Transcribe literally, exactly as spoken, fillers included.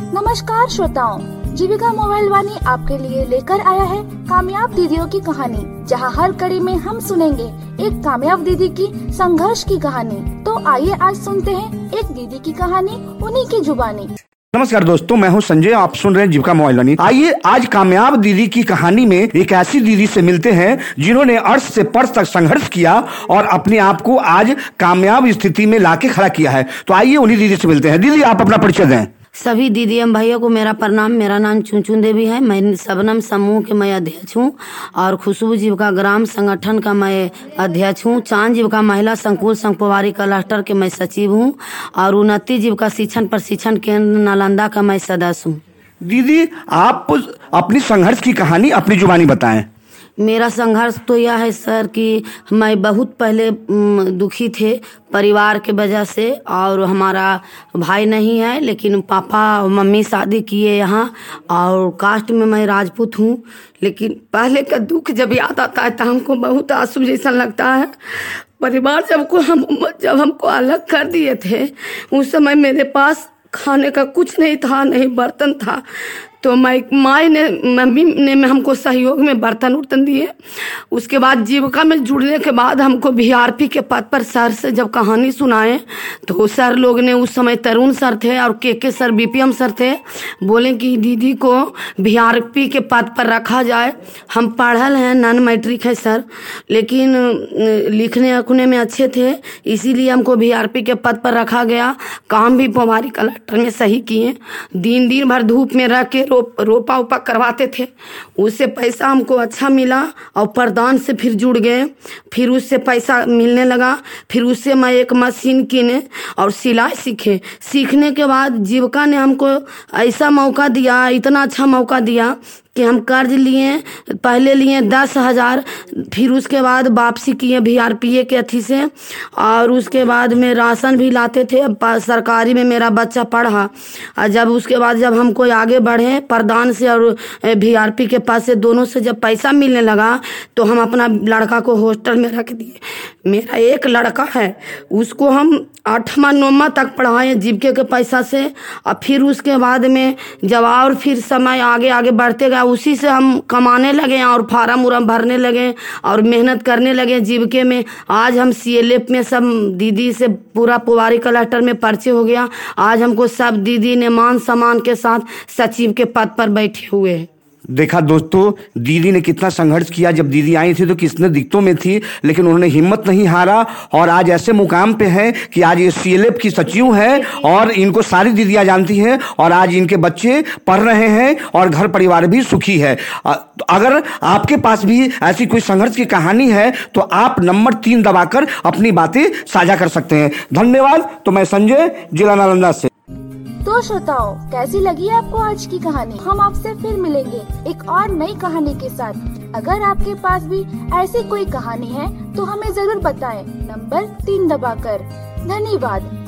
नमस्कार श्रोताओं, जीविका मोबाइल वाणी आपके लिए लेकर आया है कामयाब दीदियों की कहानी, जहां हर कड़ी में हम सुनेंगे एक कामयाब दीदी की संघर्ष की कहानी। तो आइए आज सुनते हैं एक दीदी की कहानी उन्हीं की जुबानी। नमस्कार दोस्तों, मैं हूं संजय, आप सुन रहे हैं जीविका मोबाइल वाणी। आइए आज कामयाब दीदी की कहानी में एक ऐसी दीदी से मिलते हैं जिन्होंने अर्श से पर्श तक संघर्ष किया और अपने आप को आज कामयाब स्थिति में लाके खड़ा किया है। तो आइए उन्हीं दीदी से मिलते हैं। दीदी, आप अपना परिचय दें। सभी दीदी एवं भैया को मेरा प्रणाम। मेरा नाम चुनचुन देवी है। मैं सबनम समूह के मैं अध्यक्ष हूँ और खुशबू जीविका ग्राम संगठन का मैं अध्यक्ष हूँ। चांद जीविका महिला संकुल संगपोवारी क्लस्टर के मैं सचिव हूँ और उन्नति जीविका शिक्षण प्रशिक्षण केंद्र नालंदा का मैं सदस्य हूँ। दीदी, आप अपनी संघर्ष की कहानी अपनी जुबानी बताएं। मेरा संघर्ष तो यह है सर कि मैं बहुत पहले दुखी थे परिवार के वजह से, और हमारा भाई नहीं है लेकिन पापा और मम्मी शादी किए यहाँ, और कास्ट में मैं राजपूत हूँ। लेकिन पहले का दुख जब याद आता है तो हमको बहुत आंसू जैसा लगता है। परिवार जब को हम जब हमको अलग कर दिए थे उस समय मेरे पास खाने का कुछ नहीं था, नहीं बर्तन था। तो मैं माँ ने मम्मी ने हमको सहयोग में बर्तन उर्तन दिए। उसके बाद जीविका में जुड़ने के बाद हमको वी आर पी के पद पर सर से जब कहानी सुनाए तो सर लोग ने, उस समय तरुण सर थे और K K sir B P M sir थे, बोले कि दीदी को वी आर पी के पद पर रखा जाए। हम पढ़ल हैं, नॉन मैट्रिक है सर, लेकिन लिखने अखने में अच्छे थे, इसीलिए हमको वी आर पी के पद पर रखा गया। काम भी पोवारी कलेक्टर में सही किए। दिन दिन भर धूप में रह के रोप रोपा उपा करवाते थे, उससे पैसा हमको अच्छा मिला और प्रधान से फिर जुड़ गए। फिर उससे पैसा मिलने लगा। फिर उससे मैं एक मशीन किने और सिलाई सीखे। सीखने के बाद जीविका ने हमको ऐसा मौका दिया, इतना अच्छा मौका दिया कि हम कर्ज लिए। पहले लिए दस हजार, फिर उसके बाद वापसी किए वी आर पी ए के अथी से, और उसके बाद में राशन भी लाते थे। सरकारी में मेरा बच्चा पढ़ा, और जब उसके बाद जब हमको आगे बढ़े प्रधान से और वी आर पी के पास से दोनों से जब पैसा मिलने लगा तो हम अपना लड़का को हॉस्टल में रख दिए। मेरा एक लड़का है, उसको हम आठवां नौवां तक पढ़ाए जीविका के पैसा से। और फिर उसके बाद में जब और फिर समय आगे आगे बढ़ते गया, उसी से हम कमाने लगे और फार्म उरम भरने लगे और मेहनत करने लगे जीविका में। आज हम सी एल एफ में सब दीदी से पूरा पोवारी क्लस्टर में परिचय हो गया। आज हमको सब दीदी ने मान सम्मान के साथ सचिव के पद पर बैठे हुए हैं। देखा दोस्तों, दीदी ने कितना संघर्ष किया। जब दीदी आई थी तो कितने दिक्कतों में थी, लेकिन उन्होंने हिम्मत नहीं हारा और आज ऐसे मुकाम पे है कि आज ये सी एल एफ की सचिव है और इनको सारी दीदियां जानती हैं और आज इनके बच्चे पढ़ रहे हैं और घर परिवार भी सुखी है। अगर आपके पास भी ऐसी कोई संघर्ष की कहानी है तो आप नंबर तीन दबाकर अपनी बातें साझा कर सकते हैं। धन्यवाद। तो मैं संजय, जिला नालंदा से। तो श्रोताओं, कैसी लगी आपको आज की कहानी? हम आपसे फिर मिलेंगे एक और नई कहानी के साथ। अगर आपके पास भी ऐसी कोई कहानी है तो हमें जरूर बताएं, नंबर तीन दबाकर। धन्यवाद।